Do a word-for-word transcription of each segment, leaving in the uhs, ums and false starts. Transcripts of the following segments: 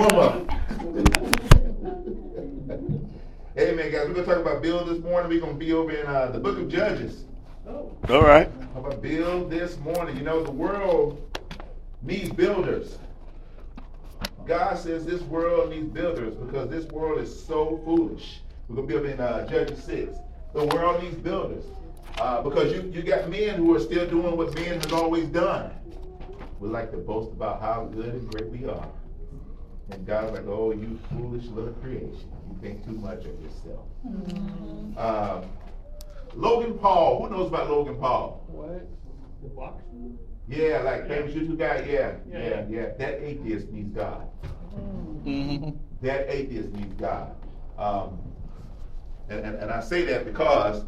warm up. Amen, guys. We're going to talk about build this morning. We're going to be over in uh, the book of Judges. Oh. All right. How about build this morning? You know, the world needs builders. God says this world needs builders because this world is so foolish. We're going to be over in uh, Judges six. The world needs builders. Uh, because you, you got men who are still doing what men has always done. We like to boast about how good and great we are. And God's like, oh, you foolish little creation. You think too much of yourself. Mm-hmm. uh, Logan Paul. Who knows about Logan Paul? What? The boxer? Yeah, like yeah. famous YouTube guy. Yeah, yeah, yeah, yeah, yeah. That atheist needs God. Mm-hmm. That atheist needs God. Um, and, and, and I say that because,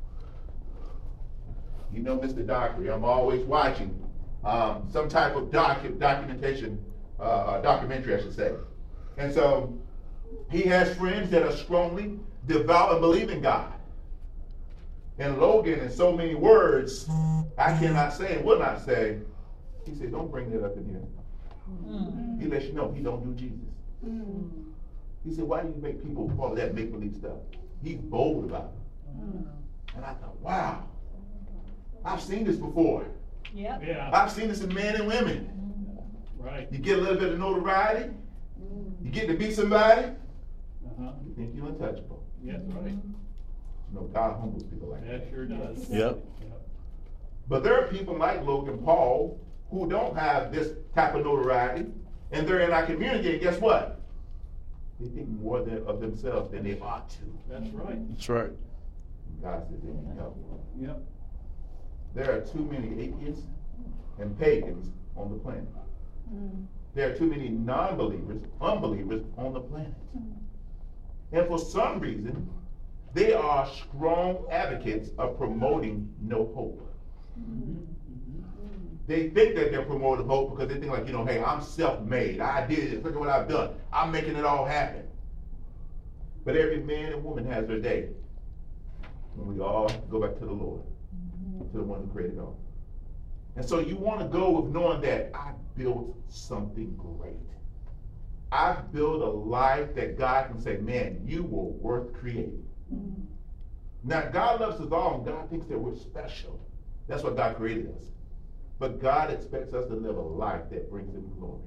you know, Mister Dockery, I'm always watching um, some type of docu documentation, uh, documentary, I should say. And so he has friends that are strongly devout and believe in God. And Logan, in so many words, I cannot say and will not say, he said, don't bring that up in here. Mm-hmm. He lets you know he don't do Jesus. Mm-hmm. He said, why do you make people follow that make-believe stuff? He's bold about it. Mm-hmm. And I thought, wow, I've seen this before. Yep. Yeah. I've seen this in men and women. Right. You get a little bit of notoriety. You get to be somebody. Uh-huh. You think you're untouchable. Yes, right. You know, God humbles people like that. That sure does. Yep. Yep. But there are people like Logan Paul who don't have this type of notoriety, and they're in our community, and guess what? They think more than, of themselves than they ought to. That's right. That's right. God says they need help. Yep. There are too many atheists and pagans on the planet. Mm. There are too many non-believers, unbelievers on the planet. Mm. And for some reason, they are strong advocates of promoting no hope. Mm-hmm. They think that they're promoting hope because they think like, you know, hey, I'm self-made. I did it. Look at what I've done. I'm making it all happen. But every man and woman has their day when we all go back to the Lord, mm-hmm. to the one who created all. And so you want to go with knowing that I built something great. I've built a life that God can say, man, you were worth creating. Mm-hmm. Now, God loves us all, and God thinks that we're special. That's what God created us. But God expects us to live a life that brings him glory.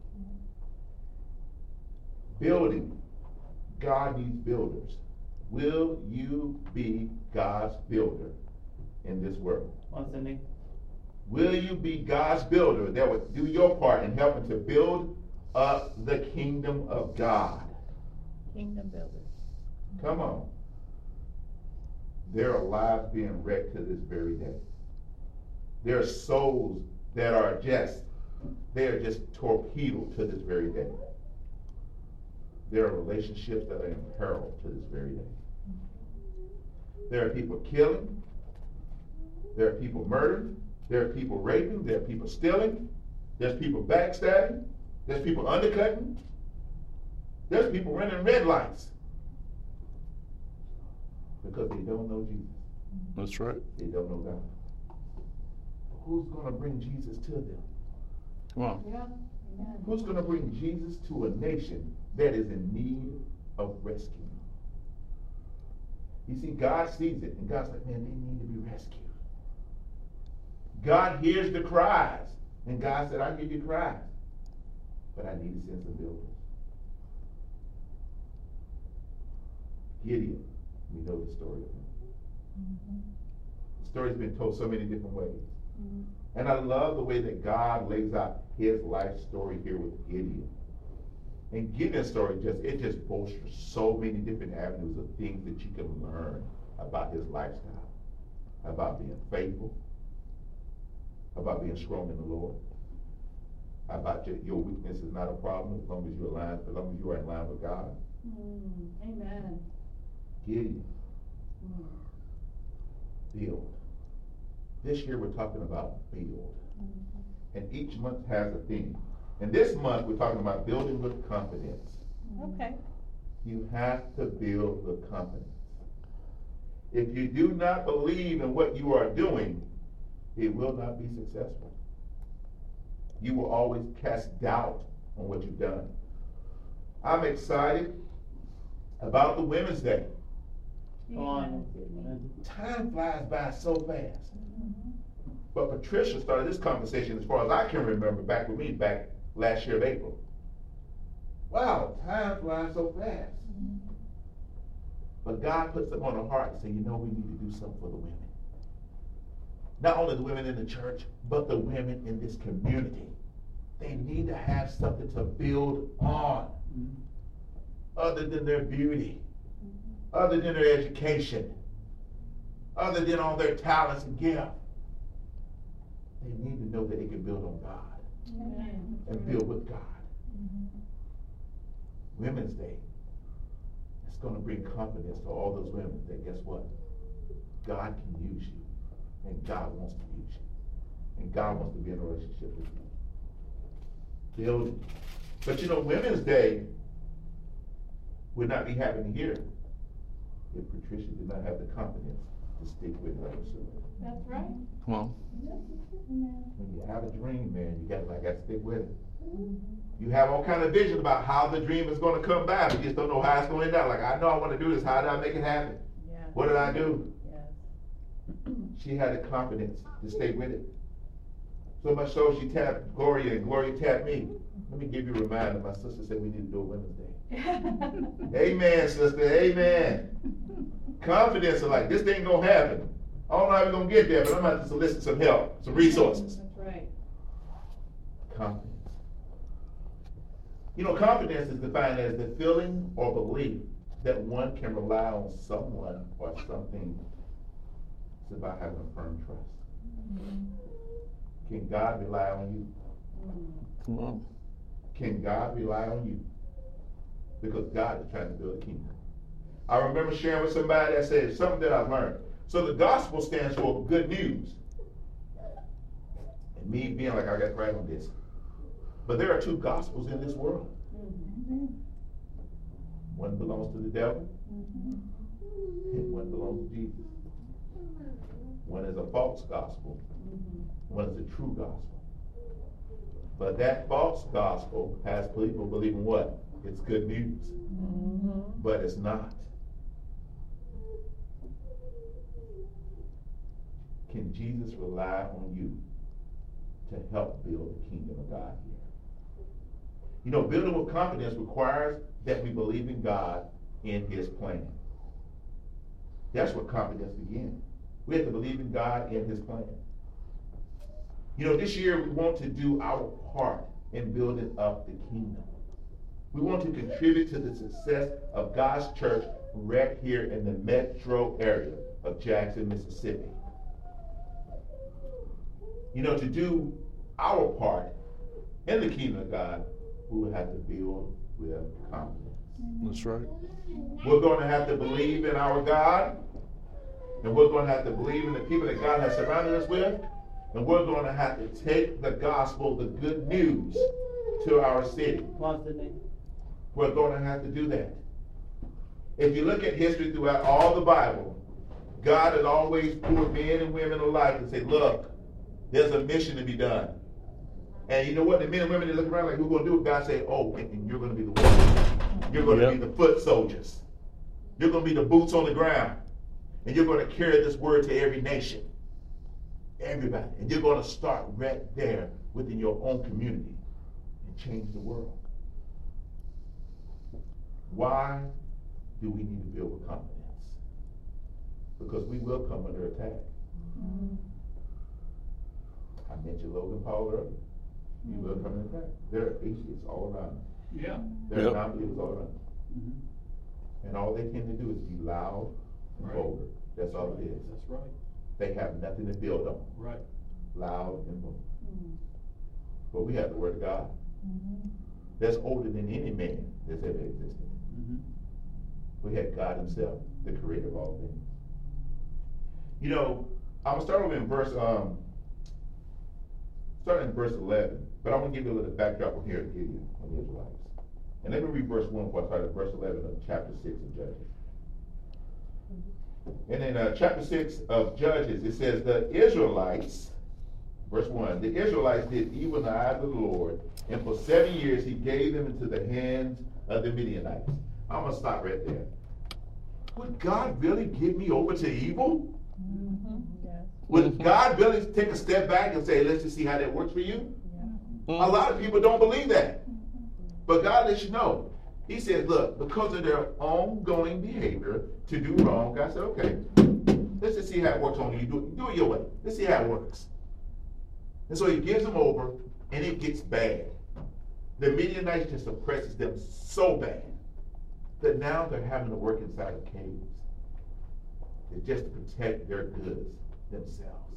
Building. God needs builders. Will you be God's builder in this world? Cindy. Will you be God's builder that would do your part in helping to build up the kingdom of God? Kingdom builders. Come on. There are lives being wrecked to this very day. There are souls that are just, they are just torpedoed to this very day. There are relationships that are in peril to this very day. There are people killing. There are people murdering. There are people raping. There are people stealing. There's people backstabbing. There's people undercutting. There's people running red lights because they don't know Jesus. That's right. They don't know God. Who's going to bring Jesus to them? Come on. Yeah. Amen. Who's going to bring Jesus to a nation that is in need of rescue? You see, God sees it, and God's like, man, they need to be rescued. God hears the cries, and God said, I hear your cries, but I need to send some builders. Gideon, we know the story of him. Mm-hmm. The story's been told so many different ways. Mm-hmm. And I love the way that God lays out his life story here with Gideon. And Gideon's story just, it just bolsters so many different avenues of things that you can learn about his lifestyle, about being faithful, about being strong in the Lord, about your, your weakness is not a problem as long as you're aligned, as long as you are in line with God. Mm, amen. Gideon. Mm. Build. This year we're talking about build. Mm-hmm. And each month has a theme. And this month we're talking about building with confidence. Okay. You have to build with confidence. If you do not believe in what you are doing, it will not be successful. You will always cast doubt on what you've done. I'm excited about the Women's Day. Come on. Time flies by so fast. But Patricia started this conversation, as far as I can remember, back with me back last year of April. Wow, time flies so fast. But God puts them on the heart and say, you know, we need to do something for the women. Not only the women in the church, but the women in this community. They need to have something to build on, other than their beauty, other than their education, other than all their talents and gifts. They need to know that they can build on God. Amen. And build with God. Mm-hmm. Women's Day. It's going to bring confidence to all those women that guess what? God can use you. And God wants to use you. And God wants to be in a relationship with you. Building. But you know, Women's Day would not be happening here if Patricia did not have the confidence to stick with her. That's right. Come on. When you have a dream, man, you got like, got to stick with it. You have all kind of vision about how the dream is going to come by, but you just don't know how it's going to end up. Like, I know I want to do this. How did I make it happen? Yeah. What did I do? Yes. She had the confidence to stay with it. So much so she tapped Gloria, and Gloria tapped me. Let me give you a reminder. My sister said we need to do a Women's Day. Amen, sister. Amen. Confidence is like, this ain't going to happen. I don't know how we're going to get there, but I'm going to solicit some help, some resources. That's right. Confidence. You know, confidence is defined as the feeling or belief that one can rely on someone or something. It's about having a firm trust. Mm-hmm. Can God rely on you? Come on. Can God rely on you? Because God is trying to build a kingdom. I remember sharing with somebody that said something that I've learned. So the gospel stands for good news. And me being like, I got right on this. But there are two gospels in this world. Mm-hmm. One belongs to the devil, mm-hmm. and one belongs to Jesus. One is a false gospel, mm-hmm. one is a true gospel. But that false gospel has people believing what? It's good news. Mm-hmm. But it's not. Can Jesus rely on you to help build the kingdom of God here? You know, building with confidence requires that we believe in God in His plan. That's where confidence begins. We have to believe in God in His plan. You know, this year we want to do our part in building up the kingdom. We want to contribute to the success of God's church right here in the metro area of Jackson, Mississippi. You know, to do our part in the kingdom of God, we will have to build with confidence. That's right. We're going to have to believe in our God, and we're going to have to believe in the people that God has surrounded us with, and we're going to have to take the gospel, the good news, to our city. We're going to have to do that. If you look at history throughout all the Bible, God has always pulled men and women alike and say, look, there's a mission to be done. And you know what? The men and women that look around like, who's going to do it? God say, oh, and, and you're going to be the ones. You're going to yep. be the foot soldiers. You're going to be the boots on the ground. And you're going to carry this word to every nation. Everybody. And you're going to start right there within your own community and change the world. Why do we need to build with confidence? Because we will come under attack. Mm-hmm. I mentioned Logan Paul earlier. You will come in attack. There are atheists all around. Yeah. There yep. are non-believers all around. Mm-hmm. And all they tend to do is be loud and right. vulgar. That's all it is. That's right. They have nothing to build on. Right. Loud and vulgar. Mm-hmm. But we have the Word of God. Mm-hmm. That's older than any man that's ever existed. Mm-hmm. We had God Himself, the creator of all things. You know, I'm going to start over in verse, um, starting in verse eleven, but I want to give you a little backdrop on here to give you on the Israelites. And let me read verse one before I start at verse eleven of chapter six of Judges. And in uh, chapter six of Judges, it says, the Israelites Verse one, the Israelites did evil in the eyes of the Lord, and for seven years he gave them into the hands of the Midianites. I'm going to stop right there. Would God really give me over to evil? Mm-hmm. Yes. Would God really take a step back and say, let's just see how that works for you? Yeah. A lot of people don't believe that. But God lets you know. He says, look, because of their ongoing behavior to do wrong, God said, okay, let's just see how it works on you. Do it, do it your way. Let's see how it works. And so he gives them over, and it gets bad. The Midianites just oppresses them so bad that now they're having to work inside of caves. It's just to protect their goods themselves.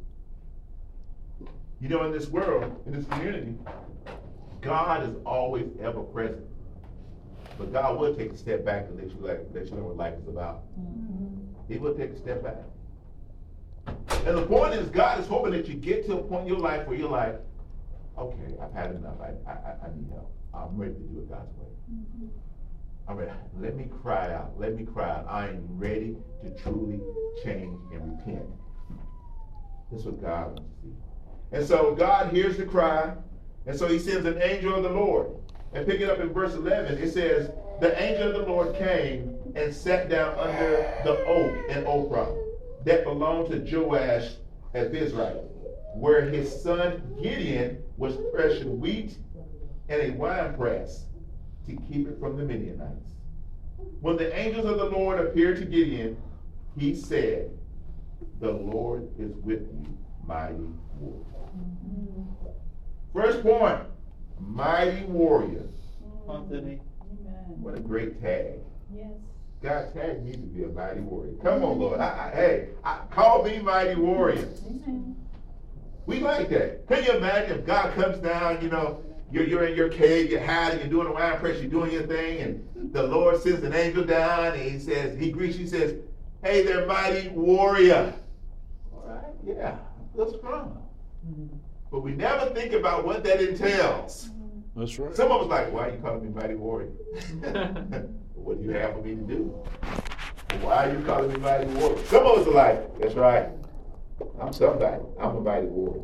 You know, in this world, in this community, God is always ever present. But God will take a step back and let you, like, let you know what life is about. Mm-hmm. He will take a step back. And the point is, God is hoping that you get to a point in your life where you're like, okay, I've had enough. I, I, I need help. I'm ready to do it God's way. Mm-hmm. I'm ready. Let me cry out. Let me cry out. I am ready to truly change and repent. That's what God wants to see. And so God hears the cry, and so he sends an angel of the Lord. And pick it up in verse eleven, it says, the angel of the Lord came and sat down under the oak in Ophrah that belonged to Joash at Bizrath, where his son Gideon was threshing wheat in a winepress to keep it from the Midianites. When the angels of the Lord appeared to Gideon, he said, the Lord is with you, mighty warrior. Mm-hmm. First point, mighty warrior. Anthony. Amen. What a great tag. Yes. God tagged me to be a mighty warrior. Come on, Lord. I, I, hey, I, call me mighty warrior. Amen. We like that. Can you imagine if God comes down, you know, you're, you're in your cave, you're hiding, you're doing a wine press, you're doing your thing, and the Lord sends an angel down, and he says, he greets you, he says, hey there, mighty warrior. All right, yeah, I feel strong. Mm-hmm. But we never think about what that entails. That's right. Some of us like, why are you calling me mighty warrior? What do you have for me to do? Why are you calling me mighty warrior? Some of us are like, that's right. I'm somebody. I'm a mighty warrior.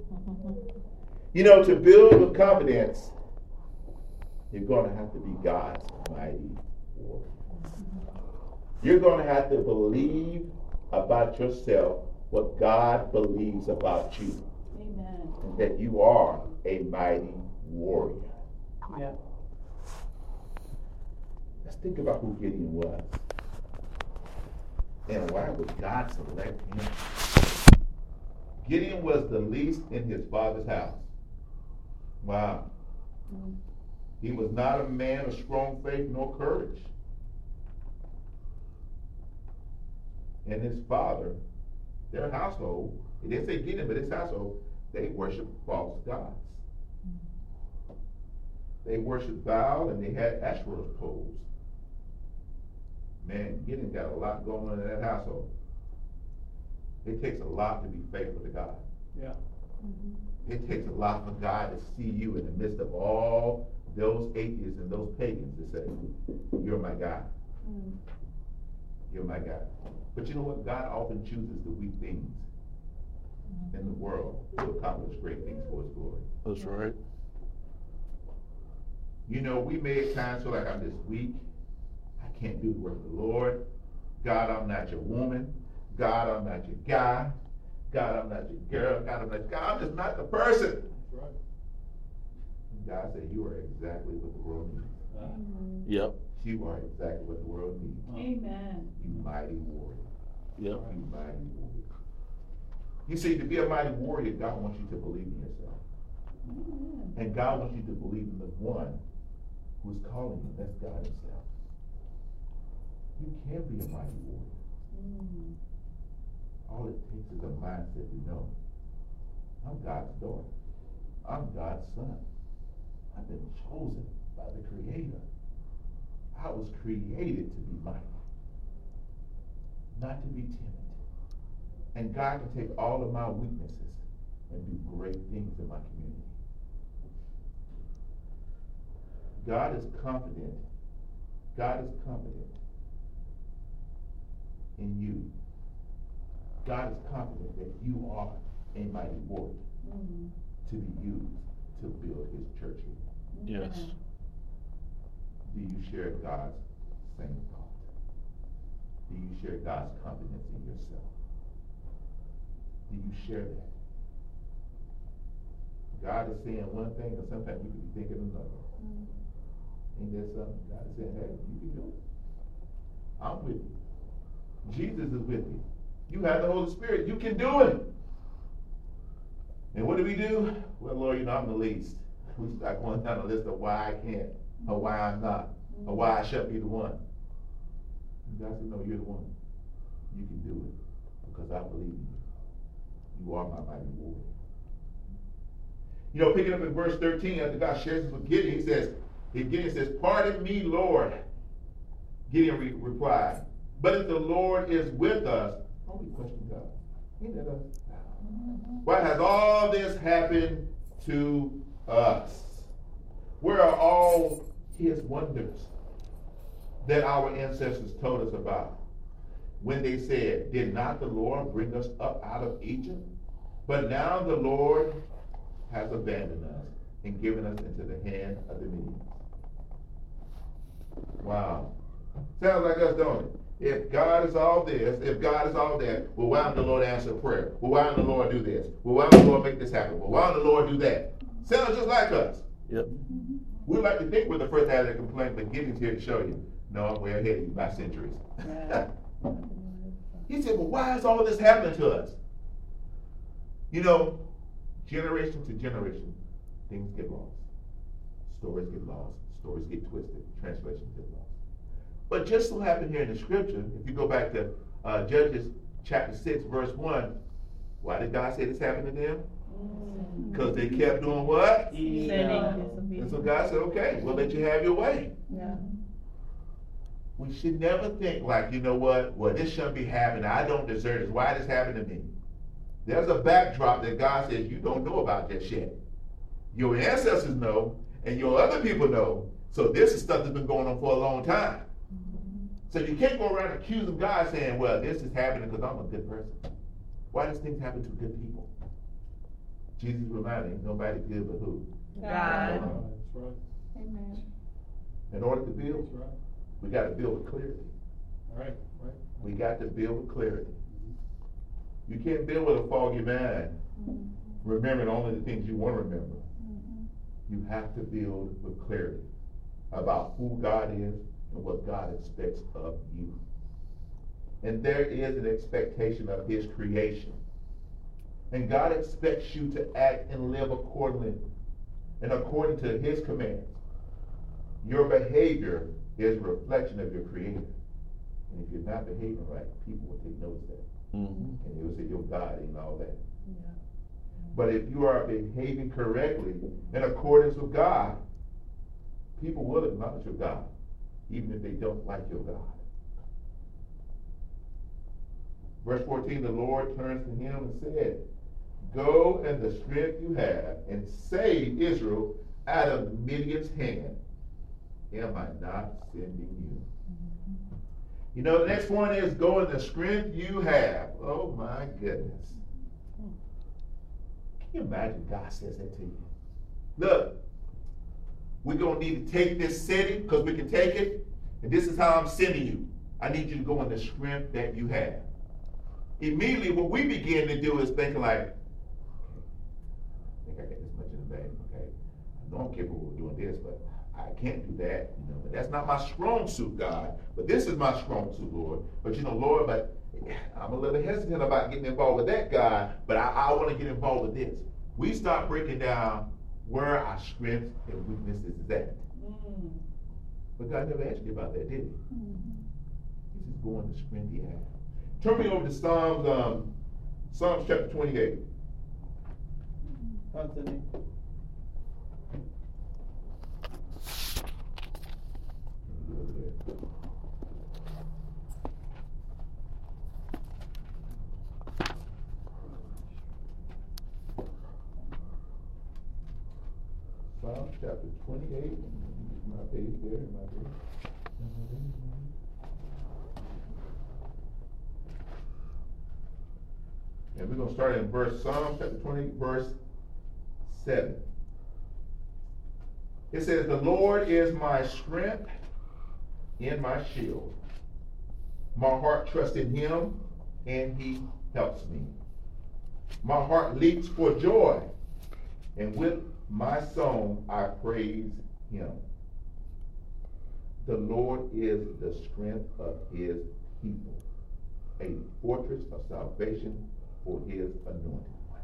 You know, to build with confidence, you're going to have to be God's mighty warrior. You're going to have to believe about yourself what God believes about you. Amen. And that you are a mighty warrior. Yeah. Let's think about who Gideon was. And why would God select him? Gideon was the least in his father's house. Wow. Mm. He was not a man of strong faith nor courage. And his father, their household, it didn't say Gideon, but his household, they worshiped false gods. They worshiped Baal and they had Asherah poles. Man, Gideon got a lot going on in that household. It takes a lot to be faithful to God. Yeah. Mm-hmm. It takes a lot for God to see you in the midst of all those atheists and those pagans to say, you're my God. Mm-hmm. You're my God. But you know what? God often chooses the weak things mm-hmm. in the world to accomplish great things for his glory. That's right. You know, we may at times feel like I'm just weak. I can't do the work of the Lord. God, I'm not your woman. God, I'm not your guy. God, I'm not your girl. God, I'm not God, I'm just not the person. That's right. And God said, you are exactly what the world needs. Uh, Yep. You are exactly what the world needs. Amen. You mighty warrior. Yep. You mighty warrior. You see, to be a mighty warrior, God wants you to believe in yourself. Amen. And God wants you to believe in the one who's calling you. That's God himself. You can be a mighty warrior. Mm. All it takes is a mindset to know, I'm God's daughter. I'm God's son. I've been chosen by the Creator. I was created to be mighty, not to be timid. And God can take all of my weaknesses and do great things in my community. God is confident. God is confident in you. God is confident that you are a mighty warrior. Mm. to be used to build his church here. Yes. Do you share God's same thought? Do you share God's confidence in yourself? Do you share that? God is saying one thing, and sometimes we could be thinking another. Mm. Ain't that something? God is saying, hey, you can do it. I'm with you. Jesus is with you. You have the Holy Spirit. You can do it. And what do we do? Well, Lord, you know, I'm the least. We start going down the list of why I can't, or why I'm not, or why I shouldn't be the one. And God said, no, you're the one. You can do it because I believe in you. You are my mighty warrior. You know, picking up in verse thirteen, after God shares this with Gideon, he says, Gideon says, pardon me, Lord. Gideon re- replied, but if the Lord is with us, don't we question God? Ain't that us? Why has all this happened to us? Where are all his wonders that our ancestors told us about when they said, did not the Lord bring us up out of Egypt? But now the Lord has abandoned us and given us into the hand of the Midianites. Wow. Sounds like us, don't it? If God is all this, if God is all that, well, why didn't the Lord answer prayer? Well, why didn't the Lord do this? Well, why didn't the Lord make this happen? Well, why didn't the Lord do that? Sounds just like us. Yep. We like to think we're the first to have that complaint, but Gideon's here to show you, no, I'm way ahead of you by centuries. Yeah. He said, well, why is all this happening to us? You know, generation to generation, things get lost. Stories get lost. Stories get twisted. Translations get lost. But just so happened here in the scripture, if you go back to uh, Judges chapter six, verse one, why did God say this happened to them? Because they kept doing what? Yeah. And so God said, okay, we'll let you have your way. Yeah. We should never think like, you know what, well, this shouldn't be happening. I don't deserve this. Why this happened to me? There's a backdrop that God says you don't know about just yet. Your ancestors know, and your other people know. So this is stuff that's been going on for a long time. So you can't go around accusing God saying, well, this is happening because I'm a good person. Why does things happen to good people? Jesus reminded him, nobody good but who? God. That's right. Amen. In order to build, That's right. we got to build with clarity. All right. Right. We got to build with clarity. You can't build with a foggy mind, Mm-hmm. remembering only the things you want to remember. Mm-hmm. You have to build with clarity about who God is and what God expects of you. And there is an expectation of his creation. And God expects you to act and live accordingly and according to his commands. Your behavior is a reflection of your creator. And if you're not behaving right, people will take notice of that. Mm-hmm. And they will say, your God ain't all that. Yeah. But if you are behaving correctly in accordance with God, people will acknowledge your God, even if they don't like your God. Verse fourteen, the Lord turns to him and said, go in the strength you have and save Israel out of Midian's hand. Am I not sending you? Mm-hmm. You know, the next point is go in the strength you have. Oh my goodness. Can you imagine God says that to you? Look, we're going to need to take this city because we can take it. And this is how I'm sending you. I need you to go in the strength that you have. Immediately, what we begin to do is thinking like, okay, I think I got this much in the bank, okay? I know I'm capable of doing this, but I can't do that. You know, but that's not my strong suit, God. But this is my strong suit, Lord. But you know, Lord, but I'm a little hesitant about getting involved with that, God, but I, I want to get involved with this. We start breaking down where our strengths and weaknesses is at. Mm. But God never asked you about that, did he? Mm. He says, go in the strength you have. Turn me over to Psalms, um, Psalms chapter twenty-eight. Anthony. Psalms chapter twenty-eight. My page there, my page. And we're going to start in verse, Psalm chapter twenty, verse seven. It says, the Lord is my strength and my shield. My heart trusts in him, and he helps me. My heart leaps for joy, and with my song I praise him. The Lord is the strength of his people, a fortress of salvation for his anointed one.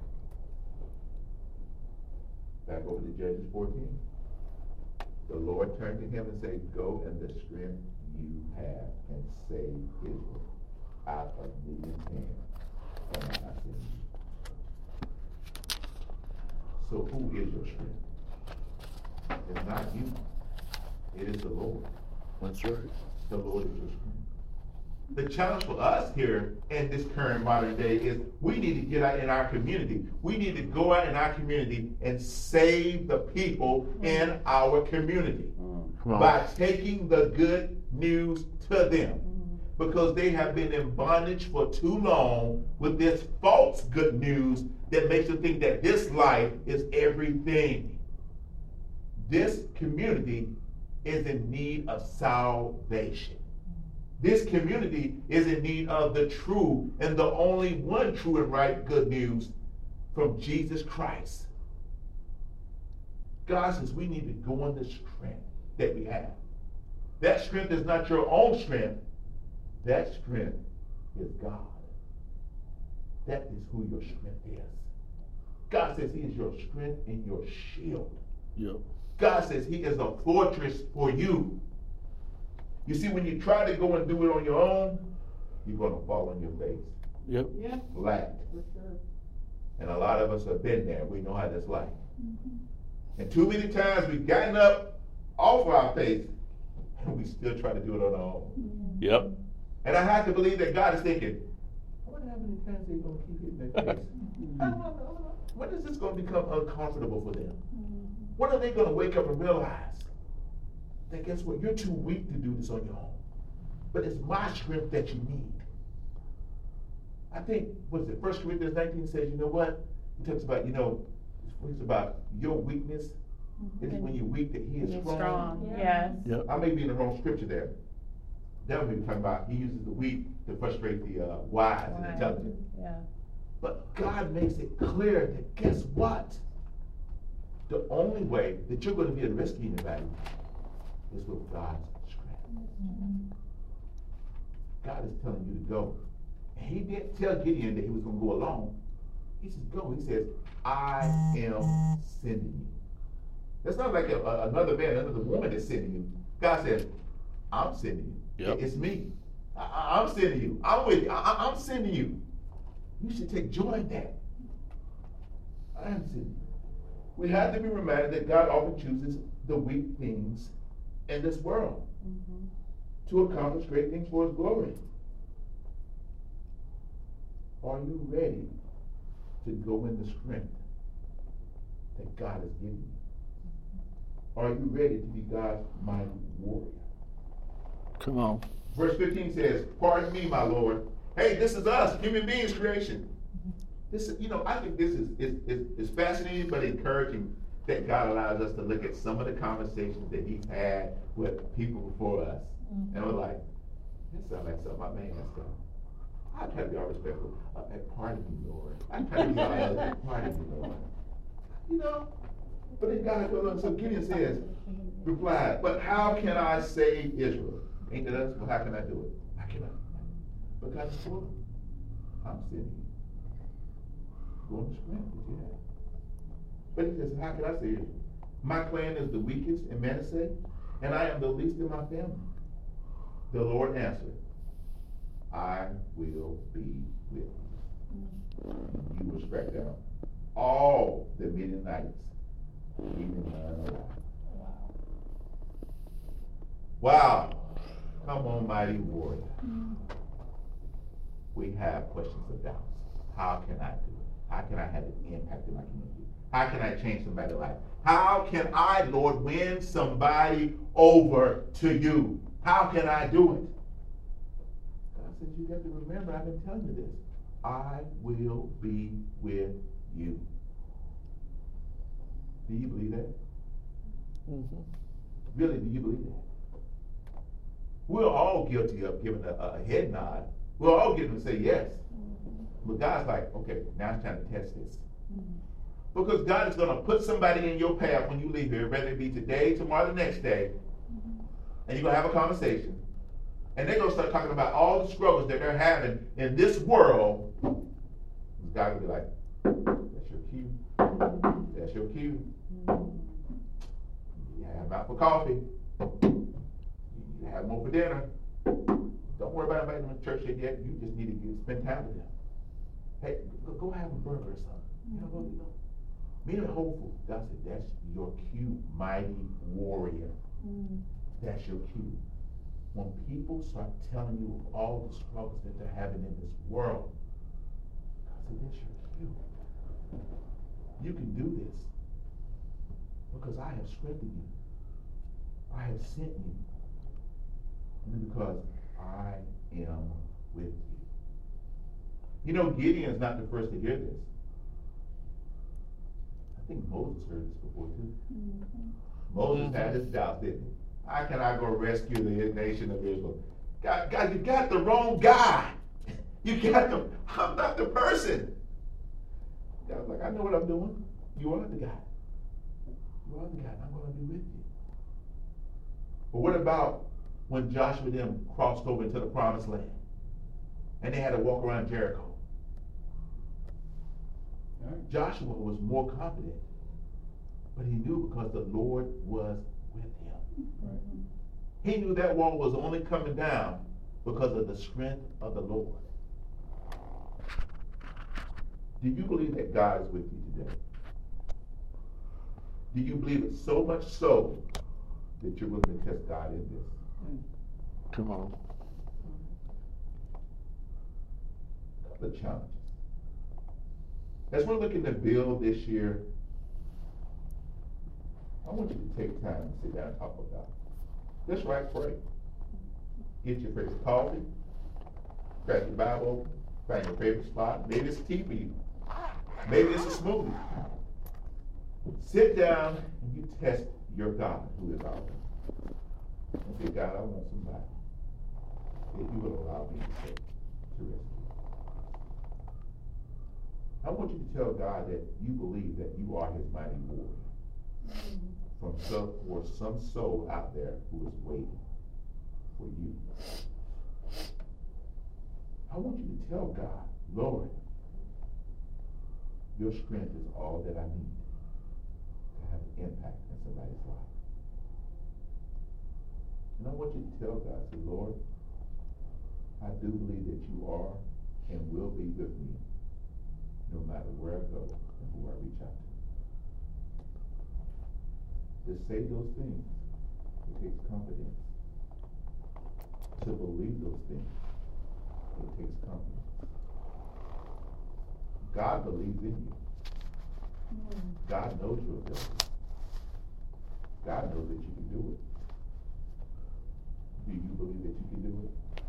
Back over to Judges fourteen. The Lord turned to him and said, go in the strength you have and save Israel out of Midian's hand. And I send you. So who is your strength? It's not you. It is the Lord. That's right. The Lord is your strength. The challenge for us here in this current modern day is we need to get out in our community. We need to go out in our community and save the people in our community by taking the good news to them, because they have been in bondage for too long with this false good news that makes them think that this life is everything. This community is in need of salvation. This community is in need of the true and the only one true and right good news from Jesus Christ. God says we need to go on the strength that we have. That strength is not your own strength. That strength is God. That is who your strength is. God says he is your strength and your shield. Yep. God says he is a fortress for you. You see, when you try to go and do it on your own, you're going to fall on your face. Yep. Yeah, Flat. for sure. And a lot of us have been there. We know how that's like. Mm-hmm. And too many times we've gotten up off our face and we still try to do it on our own. Yep. And I have to believe that God is thinking, I wonder how many times they're going to keep hitting their face. I don't know, I don't know. When is this going to become uncomfortable for them? When are they going to wake up and realize that guess what? You're too weak to do this on your own. But it's my strength that you need. I think, what is it, First Corinthians nineteen says, you know what? He talks about, you know, it's about your weakness. It's when you're weak that he is He's strong. strong, Yeah. yes. Yep. I may be in the wrong scripture there. That would be talking about he uses the weak to frustrate the uh, wise and Wise. intelligent. Yeah. But God makes it clear that guess what? The only way that you're going to be able to rescue anybody is with God's strength. God is telling you to go. And he didn't tell Gideon that he was going to go alone. He says, go. He says, I am sending you. That's not like a, a, another man, another woman that's sending you. God says, I'm sending you. Yep. It's me. I, I'm sending you. I'm with you. I, I'm sending you. You should take joy in that. I am sending you. We have to be reminded that God often chooses the weak things in this world mm-hmm. to accomplish great things for his glory. Are you ready to go in the strength that God has given you? Are you ready to be God's mighty warrior? Come on. Verse fifteen says, pardon me, my Lord. Hey, this is us, human beings creation. This is, you know, I think this is, is, is, is fascinating but encouraging that God allows us to look at some of the conversations that he's had with people before us. Mm-hmm. And we're like, this sounds like something my man has done. I try to be all respectful. Uh, pardon me, Lord. I try to be all pardon me, Lord. You know? But then God goes on, so Gideon says, replied, but how can I save Israel? Ain't that us? Well, how can I do it? How can I? But God told him, I'm sending you. Go on the strength that you have. But he says, how can I save Israel? My clan is the weakest in Manasseh, and I am the least in my family. The Lord answered, I will be with you. You will strike down all the Midianites, even none alive. Wow. Come on, mighty warrior. We have questions of doubt. How can I do it? How can I have an impact in my community? How can I change somebody's life? How can I, Lord, win somebody over to you? How can I do it? God says, you got to remember, I've been telling you this. I will be with you. Do you believe that? Mm-hmm. Really, do you believe that? We're all guilty of giving a, a head nod. We're all guilty to say yes. But God's like, okay, now it's time to test this. Because God is going to put somebody in your path when you leave here, whether it be today, tomorrow, the next day, and you're going to have a conversation. And they're going to start talking about all the struggles that they're having in this world. God will be like, that's your cue. That's your cue. You have out for coffee. You have more for dinner. Don't worry about inviting them to church yet. You just need to get, spend time with them. Hey, go, go have a burger or something. You know, go, you know. Meet them at Whole Foods. God said, that's your cue, mighty warrior. Mm. That's your cue. When people start telling you of all the struggles that they're having in this world, God said, that's your cue. You can do this because I have strengthened you. I have sent you. And because I am with you. You know, Gideon is not the first to hear this. I think Moses heard this before too. Mm-hmm. Moses mm-hmm. had his doubts, didn't he? How can I go rescue the nation of Israel? God, God, you got the wrong guy. You got the, I'm not the person. God's like, I know what I'm doing. You are the guy. You are the guy, and I'm going to be with you. But what about when Joshua and them crossed over into the promised land? And they had to walk around Jericho. Right. Joshua was more confident. But he knew because the Lord was with him. Right. He knew that wall was only coming down because of the strength of the Lord. Do you believe that God is with you today? Do you believe it so much so that you're willing to test God in this? Come on. A couple of challenges. As we're looking to build this year, I want you to take time and sit down and talk with God. Just right, pray. Get your favorite coffee. Grab your Bible. Find your favorite spot. Maybe it's tea for you. Maybe it's a smoothie. Sit down and you test your God who is out there. And say, God, I want somebody that you will allow me to say, to rescue. I want you to tell God that you believe that you are his mighty warrior. From some, or some soul out there who is waiting for you. I want you to tell God, Lord, your strength is all that I need to have an impact in somebody's life. And I want you to tell God, say, Lord, I do believe that you are and will be with me no matter where I go and who I reach out to. To say those things, it takes confidence. To believe those things, it takes confidence. God believes in you. God knows your ability. God knows that you can do it. Do you believe that you can do it?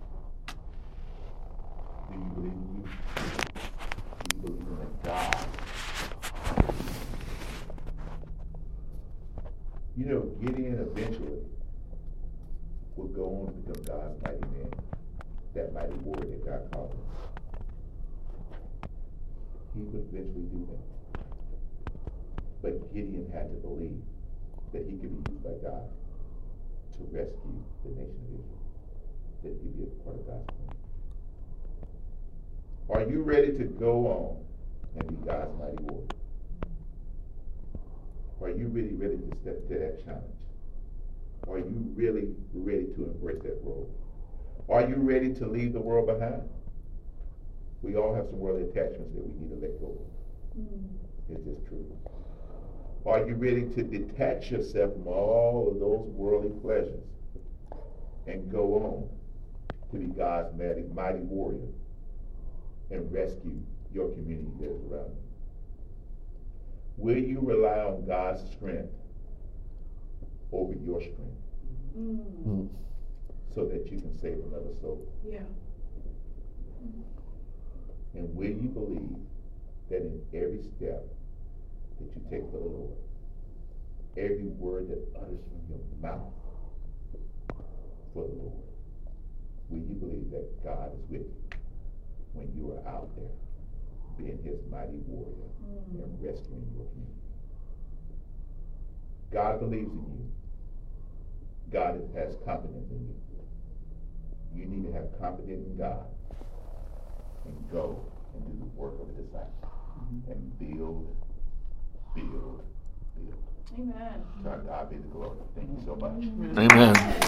Do you believe in you? Do you believe in a God? You know, Gideon eventually would go on to become God's mighty man, that mighty warrior that God called him. He would eventually do that. But Gideon had to believe that he could be used by God to rescue the nation of Israel, that he could be a part of God's plan. Are you ready to go on and be God's mighty warrior? Are you really ready to step to that challenge? Are you really ready to embrace that role? Are you ready to leave the world behind? We all have some worldly attachments that we need to let go of. Mm. It's just true. Are you ready to detach yourself from all of those worldly pleasures and go on to be God's mighty, mighty warrior and rescue your community that is around you? Will you rely on God's strength over your strength? Mm. So that you can save another soul? Yeah. And will you believe that in every step that you take for the Lord, every word that utters from your mouth for the Lord? Will you believe that God is with you when you are out there being his mighty warrior mm. and rescuing your community? God believes in you. God has confidence in you. You need to have confidence in God and go and do the work of a disciple mm-hmm. and build, build, build. Amen. To our God be the glory. Thank you so much. Amen.